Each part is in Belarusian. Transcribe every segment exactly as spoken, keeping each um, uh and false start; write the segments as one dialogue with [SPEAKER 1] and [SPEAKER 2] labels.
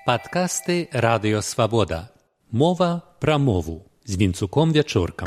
[SPEAKER 1] Падкасты Радыё Свабода. Мова пра мову з Вінцуком Вячоркам.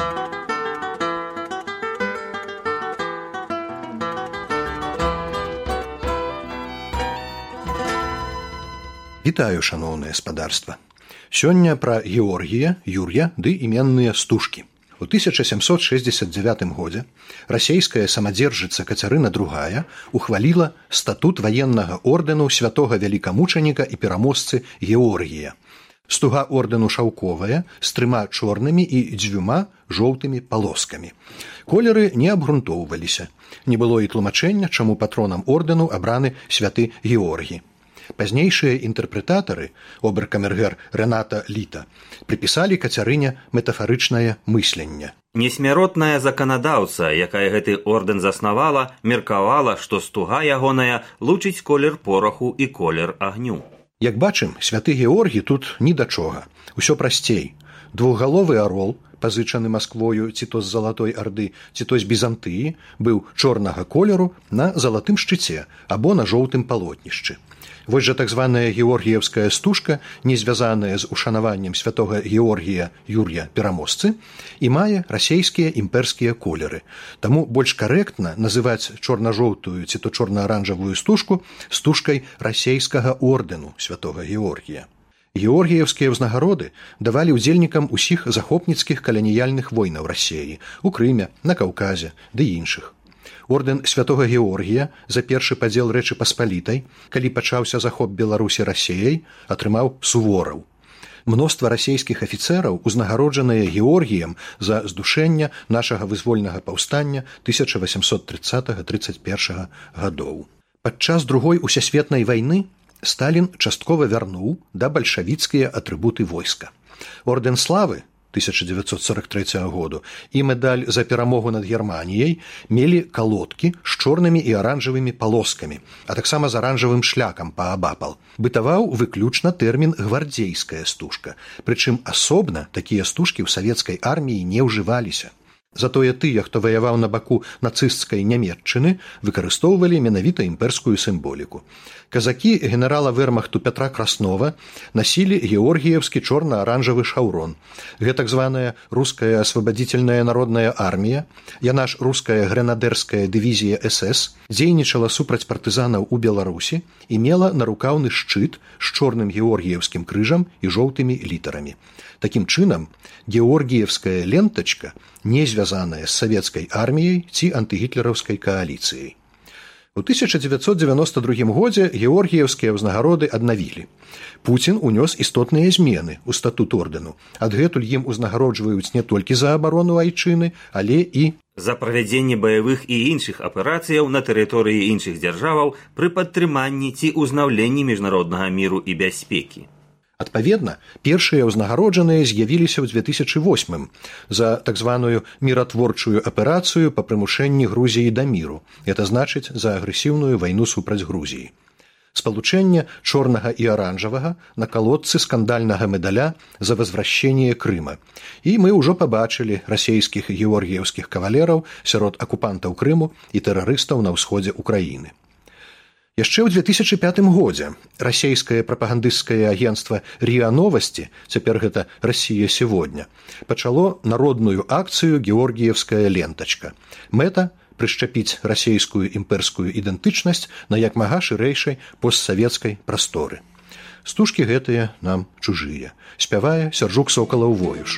[SPEAKER 2] Вітаю, шаноўнае спадарства. Сёння пра Георгія, Юр'я ды іменныя стужкі. У тысяча сямсот шэсцьдзесят дзявятым годзе расейская самадзержыца Кацярына другая ухваліла статут ваеннага ордэну святога вялікамучаніка і пераможцы Георгія. Стуга ордэну шаўковая з трыма чорнымі і дзвюма жоўтымі палоскамі. Колеры не абгрунтоўваліся. Не было і тлумачэння, чаму патронам ордэну абраны святы Георгій. Пазнейшыя інтэрпрэтатары, оберкамергер Рената Літа, прыпісалі Кацярыне метафарычнае мысленне.
[SPEAKER 3] Несмяротная заканадаўца, якая гэты ордэн заснавала, меркавала, што стуга ягоная лучыць колер пораху і колер агню.
[SPEAKER 2] Як бачым, святы Георгій тут ні да чога. Усё прасцей. Двухгаловы арол, пазычаны Масквою ці то з Залатой Арды, ці то з Бізантыі, быў чорнага колеру на залатым шчыце або на жоўтым палотнішчы. Вось жа так званая георгіевская стужка, не звязаная з ушанаваннем святога Георгія Юр'я пераможцы, і мае расейскія імперскія колеры. Таму больш карэктна называць чорна-жоўтую ці то чорна-аранжавую стужку стужкай расейскага ордэну святога Георгія. Георгіевскія ўзнагароды давалі ўдзельнікам усіх захопніцкіх каланіяльных войнаў Расеі, у Крыме, на Каўказе ды іншых. Ордэн святога Георгія за першы падзел Рэчы Паспалітай, калі пачаўся захоп Беларусі Расеяй, атрымаў сувораў. Мноства расейскіх афіцэраў узнагароджаныя Георгіем за здушэнне нашага вызвольнага паўстання тысяча васямсот трыццатага - трыццаць першага гадоў. Падчас другой усесветнай вайны Сталін часткова вярнуў да бальшавіцкія атрыбуты войска. Ордэн славы тысяча дзевяцьсот сорок трэцяга году і медаль за перамогу над Германіяй мелі калодкі з чорнымі і аранжавымі палоскамі, а таксама з аранжавым шлякам паабапал. Бытаваў выключна тэрмін гвардзейская стужка, прычым асобна такія стужкі ў савецкай арміі не ўжываліся. Затое тыя, хто ваяваў на баку нацысцкай Нямецчыны, выкарыстоўвалі менавіта імперскую сімволіку. Казакі генерала вермахту Пятра Краснова насілі георгіевскі чорна-аранжавы шаўрон. Гэта так званая руская асвабадзітельная народная армія, яна ж руская гренадерская дывізія эс эс, дзейнічала супраць партызанаў у Беларусі і мела нарукаўны шчыт з чорным георгіевскім крыжам і жоўтымі літарамі. Такім чынам, георгіевская лентачка не звязаная з савецкай арміяй ці антыгітлераўскай кааліцыяй. У тысяча дзевяцьсот дзевяноста другім годзе георгіевскія ўзнагароды аднавілі. Пуцін унёс істотныя змены ў статут ордэну. Адгэтуль ім узнагароджваюць не толькі за абарону айчыны, але і
[SPEAKER 3] за правядзенне баявых і іншых аперацыяў на тэрыторыі іншых дзяржаваў пры падтрыманні ці ўзнаўленні міжнароднага міру і бяспекі.
[SPEAKER 2] Адпаведна, першыя ўзнагароджаныя з'явіліся ў две тысячы восьмым за так званую міратворчую аперацыю па прымушэнні Грузіі да міру, гэта значыць за агрэсіўную вайну супраць Грузіі. Спалучэнне чорнага і аранжавага на калодцы скандальнага медаля за возвращение Крыма. І мы ўжо пабачылі расейскіх георгіевскіх кавалераў сярод акупантаў Крыму і тэрарыстаў на ўсходзе Украіны. Яшчэ ў две тысячы пятым годзе расейскае прапагандысцкае агенцтва РИА Новости, цяпер гэта Россия сегодня, пачало народную акцыю «Георгіевская лентачка». Мэта – прышчапіць расейскую імперскую ідэнтычнасць на як мага шырэйшай постсавецкай прасторы. Стужкі гэтыя нам чужыя. Спявае Сяржук Сокалаў-Воюш.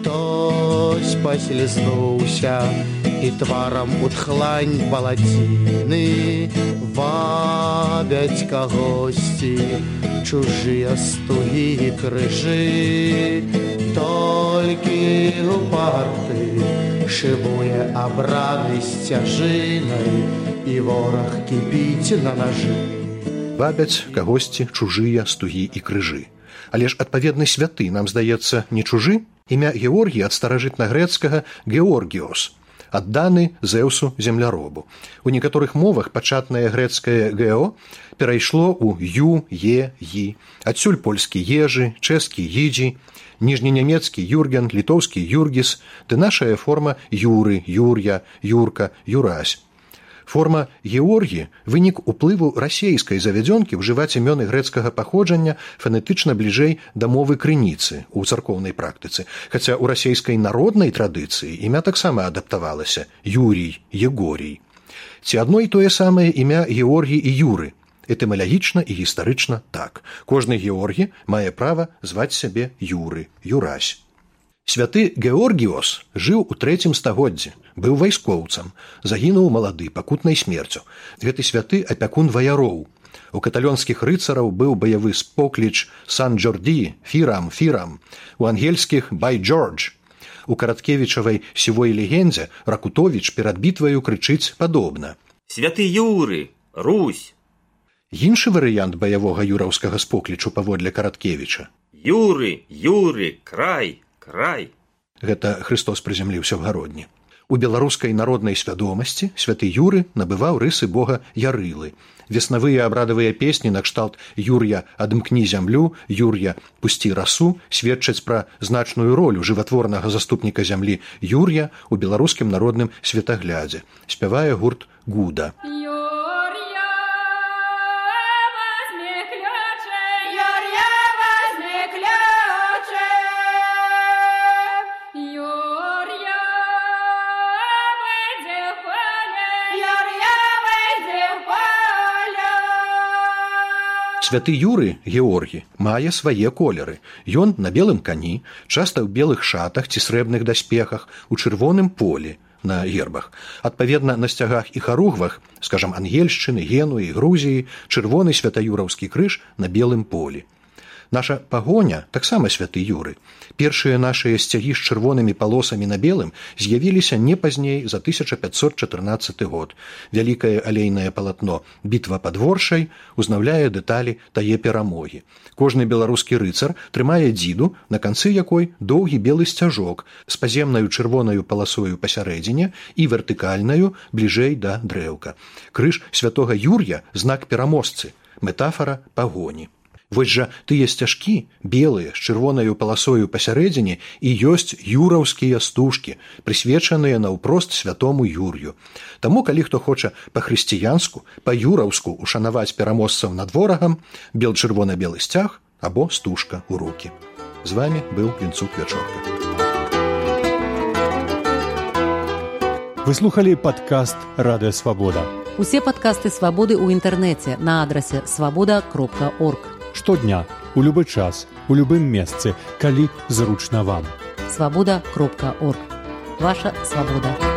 [SPEAKER 4] Хтось паслізнуўся і тварам у тхлань балаціны вабяць кагосьці чужыя стугі і крыжы. Толькі упарты шыбуе абраны сцяжынай і вораг кіпіць на нажы.
[SPEAKER 2] Вабяць кагосьці чужыя стугі і крыжы. Але ж адпаведны святы, нам здаецца, не чужы. Імя Георгій ад старажытнагрэцкага «Георгіос», адданы Зэўсу земляробу. У некаторых мовах пачатнае грэцкае «гео» перайшло ў «ю», «е», «ї». Адсюль польскі «ежы», чэскі «їджі», ніжненямецкі «юрген», літоўскі «юргіс», ды нашая форма «юры», «юр'я», «юрка», «юрась». Форма Георгі – вынік уплыву расейскай завядзёнкі ўжываць імёны грэцкага паходжання фанетычна бліжэй да мовы крыніцы ў царкоўнай практыцы, хаця ў расейскай народнай традыцыі імя таксама адаптавалася – Юрій, Егорій. Ці адно і тое самае імя Георгі і Юры? Этымалагічна і гістарычна так. Кожны Георгі мае права зваць сябе Юры, Юрась. Святы Георгіос жыў у трэцім стагоддзі, быў вайскоўцам, загінуў малады пакутнай смерцю. Гэты святы апякун ваяроў. У каталёнскіх рыцараў быў баявы спокліч Сан-Джорді, Фірам, Фірам, у ангельскіх Бай Джордж. У Караткевічавай сівой легендзе Ракутовіч перад бітваю крычыць падобна.
[SPEAKER 3] Святы Юры, Русь.
[SPEAKER 2] Іншы варыянт баявога юраўскага споклічу паводле Караткевіча.
[SPEAKER 3] Юры, Юры, край. Край.
[SPEAKER 2] Гэта Христос прызямліўся ў гародні. У беларускай народнай свядомасці святы Юры набываў рысы бога Ярылы. Веснавыя абрадавыя песні накшталт «Юр'я, адымкні зямлю», «Юр'я, пусці расу» сведчаць пра значную ролю жыватворнага заступніка зямлі Юр'я ў беларускім народным светаглядзе. Спявае гурт «Гуда». Святы Юры, Георгі, мае свае колеры. Ён на белым кані, часта ў белых шатах ці срэбных даспехах, у чырвоным полі на гербах. Адпаведна, на сцягах і харугвах, скажам, Ангельшчыны, Генуі, Грузіі, чырвоны святаюраўскі крыж на белым полі. Наша пагоня таксама святы Юры. Першыя нашыя сцягі з чырвонымі палосамі на белым з'явіліся не пазней за тысяча пятьсот чатырнаццаты год. Вялікае алейнае палатно «Бітва пад Воршай» узнаўляе дэталі тае перамогі. Кожны беларускі рыцар трымае дзіду, на канцы якой доўгі белы сцяжок з паземнаю чырвонаю паласою пасярэдзіне і вертыкальнаю бліжэй да дрэўка. Крыж святога Юр'я – знак пераможцы, метафара пагоні. Вось жа тыя сцяжкі, белыя, з чырвонаю паласою пасярэдзіне, і ёсць юраўскія стужкі, прысвечаныя наўпрост святому Юр'ю. Таму, калі хто хоча па-хрысціянску, па-юраўску ушанаваць пераможцаў над ворагам, бел-чырвона-белы сцяг або стужка ў рукі. З вамі быў Вінцук Вячорка.
[SPEAKER 5] Вы слухали падкаст «Радыё Свабода».
[SPEAKER 6] Усе падкасты «Свабоды» ў інтэрнэце на адрасе свабода кропка орг.
[SPEAKER 5] Штодня, у любы час, у любым месцы, калі зручна вам.
[SPEAKER 6] свабода кропка орг. Ваша свабода.